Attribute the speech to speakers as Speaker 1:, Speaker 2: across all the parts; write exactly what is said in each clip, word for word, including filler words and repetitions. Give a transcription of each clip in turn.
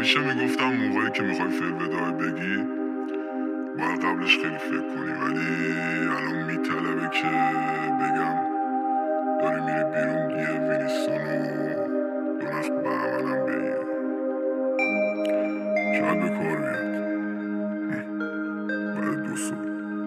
Speaker 1: همیشه میگفتم موقعی که میخوای فیلم بگی باید قبلش خیلی فکر کنی، ولی الان میطلبه که بگم داری میری بیرون یه وینستون و دو نخ بهمنم بگی، شاید به کار بیاد بعد دو سال.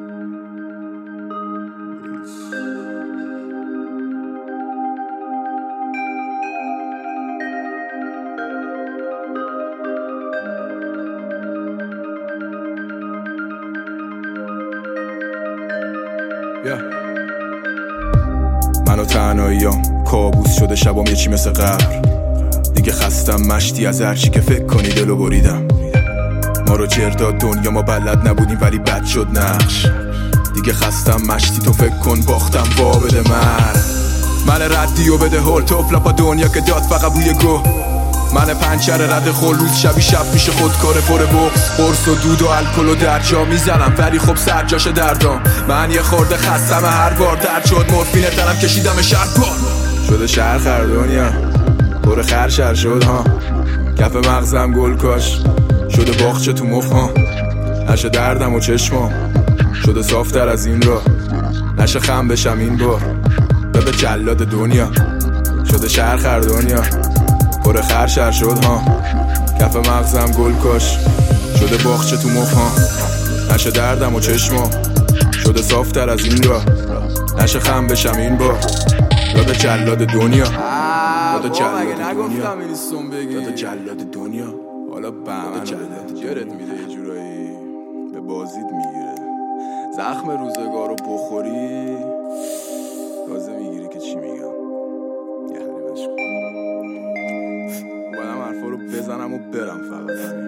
Speaker 2: yeah. من و تنهاییام کابوس شده شبام یه چی مثل قبر، دیگه خستم مشتی از هرچی که فکر کنی دلو بریدم. ما رو جرداد دنیا، ما بلد نبودیم ولی بد شد نقش، دیگه خستم مشتی تو فکر کن باختم با بده مرد. من ردی و بده هول توفلا با دنیا که داد فقط بوی گو، من پنچر رد خول روز شبی شب میشه خودکاره پر بغض، قرص و دود و الکل و درجا میزنم ولی خب سرجاش دردام. من یه خورده خستم هر بار درد شد مورفین تنم کشیدم شهر بار شده شهر خر دنیا پر خر شهر شد ها، کف مغزم گل کاش شده باغچه تو مخ ها، نشه دردم و چشمام شده صافتر از این را، نشه خم بشم این بار به جلاد دنیا شده شهر خر دنیا پر خر شهر شد ها، کف مغزم گل کاش شده باغچه تو مخ ها، نشه دردم و چشمام شده صافتر از این را، نشه خم بشم این بار یاد جلاد دنیا یاد جلاد دنیا یاد جلاد دنیا. حالا بهمن جلاد جرت میده یه جورایی به بازید میگیره، زخم روزگار رو بخوری تازه میگیری که چی میگم. یه حریمش کن باید هم حرفا رو بزنم و برم فقط.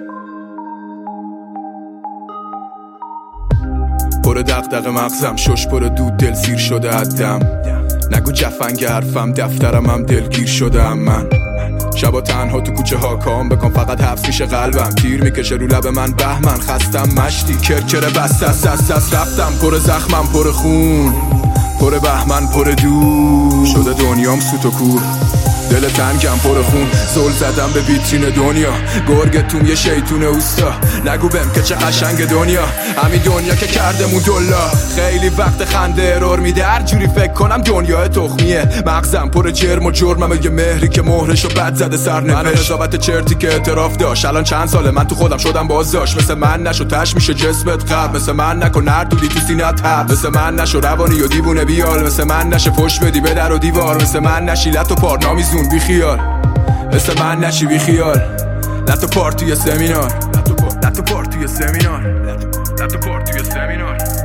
Speaker 2: پر دغدغه مغزم شش پر دود دل سیر شده عدم، نگو جفنگ حرفم دفترم هم دلگیر شده ام. من شبا تنها تو کوچه ها کام بکن فقط حبس میشه قلبم، تیر میکشه رو لب من بهمن خستم مشتی کرکره بست است است است رفتم پر زخمم پر خون پر بهمن پر دور شده دنیام سوت و کور، دل تنگم پر خون زل زدم به ویترین دنیا، گرگتون یه شیطون اوستا نگو بهم که چه قشنگ دنیا، همین دنیا که کردمون دلا خیلی وقت خنده ارور میده، هر جوری فکر کنم دنیا تخمیه، مغزم پر جرم و جرمم یه مهری که مهرشو بد زده سر نوشت، من رضاوت چرتی که اعتراف داشت الان چند ساله من تو خودم شدم بازداشت، مثل من نشو تش میشه جسمت قبل، مثل من نکن نردودی تو سینت حب، مثل من نشو روانی و دیوونه بیال، مثل من نشه فش بدی به در و دیوار، مثل من نشی لط و پارنامیزون بی خیال، مثل من نشی بی خیال لط و پار توی سمینار لط و پار توی سمینار لط و پار توی سمینار.